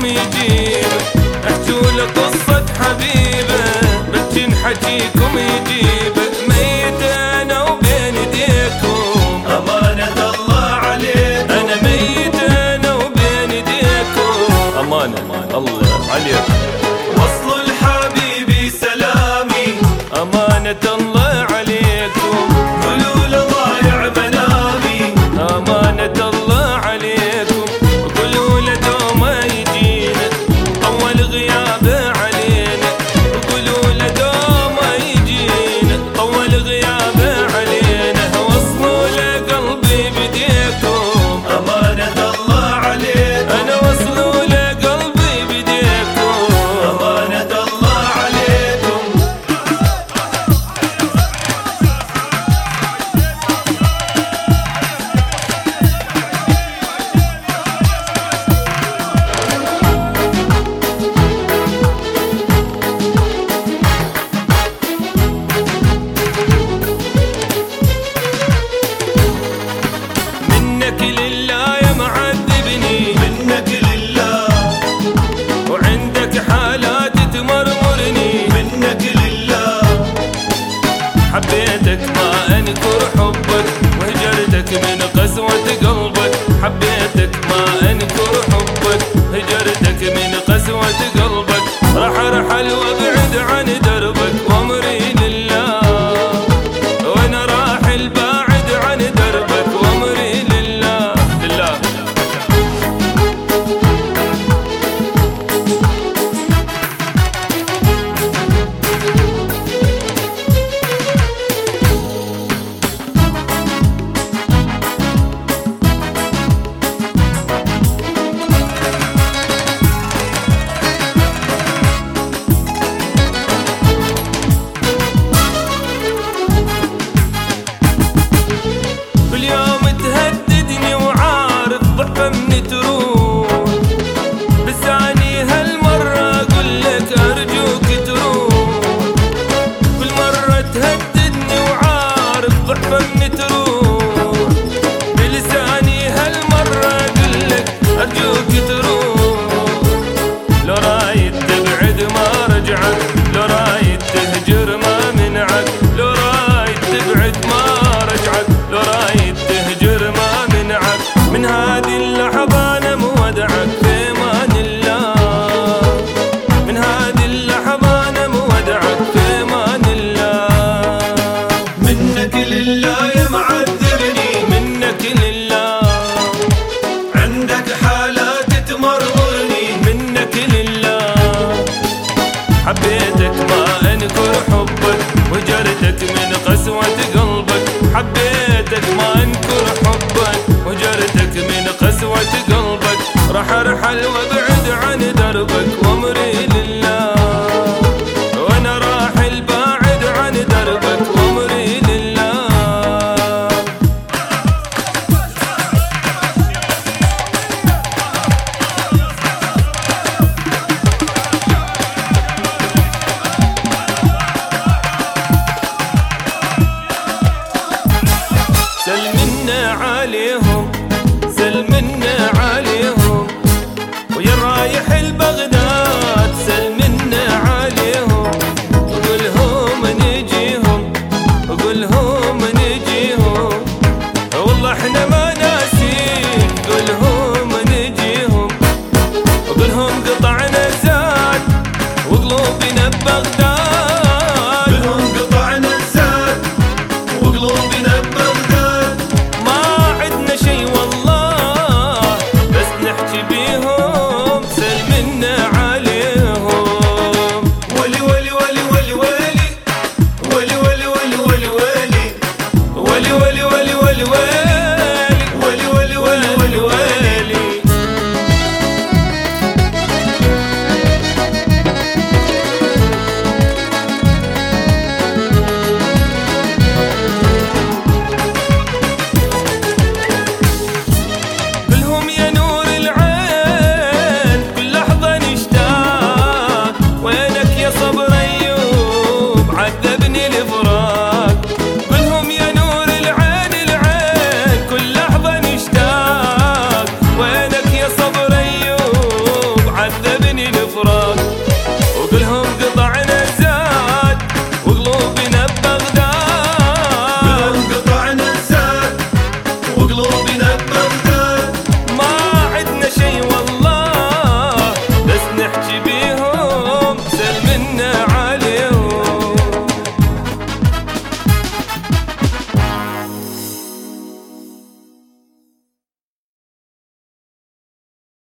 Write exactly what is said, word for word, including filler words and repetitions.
حكيكم يجيب، احجوا له قصة حبيبه بلجن حكيكم يجيب. ميت انا وبين ايديكم أمانة الله عليكم، انا ميت انا وبين ايديكم امانة الله عليكم. وصلوا لحبيبي سلامي، امانة الله عليكم، قولوا له ضايع منامي. امانة الله عليكم، قولوا له دوما يجينا طول غيابه علينا، قولوا له دوما يجينا طول غيابه علينا. وصلوا له قلبي بديكم أمانة الله عليكم، انا وصلوا له قلبي بديكم أمانة الله عليكم. منك لله يا معذبني، منك لله، وعندك حالات تمرمرني. منك لله، حبيتك ما انكر حبك وهجرتك من قسوة قلبك، حبيتك ما انكر حبك هجرتك من قسوة قلبك. راح ارحل وابعد عن دربك وامري لله، وانا راحل باعد عن دربك وامري لله لله. كل يوم تهددني وعارف ضعفه من تروح، بساني هالمرة اقول لك ارجوك تروح. كل مرة تهددني وعارف ضعفه من تروح، بلساني هالمرة اقول لك ارجوك تروح. لو رايد تبعد ما رجعك، لو رايد تهجر ما منعك، لو رايد تبعد ما رجعك، لو رايد تهجر ما منعك. من هذه اللحظة انا مودعك في امان الله، من هذه اللحظة انا مودعك في امان الله. منك لله يا معذبني، منك لله، عندك حالات تمرمرني. منك لله، حبيتك ما انكر حبك وجرتك من قسوة قلبك، حبيتك ما انكر حبك وجرتك من قسوة قلبك. راح ارحل وابعد عن دربك وامري لله، وانا راحل باعد عن دربك وامري لله. سلمنا عليهم سلمنا عليهم، ويا رايح البغداد سلمنا عليهم، وقولهم نجيهم وقولهم نجيهم، والله احنا ما ناسين. قولهم نجيهم وقولهم قطعنا زاد وقلوبنا ببغداد.